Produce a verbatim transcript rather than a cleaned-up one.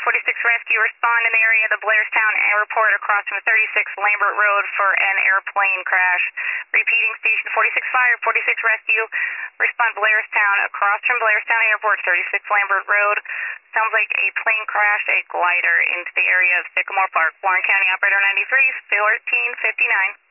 forty-six Rescue, respond in the area of the Blairstown Airport across from thirty-six Lambert Road for an airplane crash. Repeating, Station forty-six Fire, forty-six Rescue, respond Blairstown across from Blairstown Airport, thirty-six Lambert Road. Sounds like a plane crashed a glider into the area of Sycamore Park. Warren County Operator ninety-three, fourteen fifty-nine.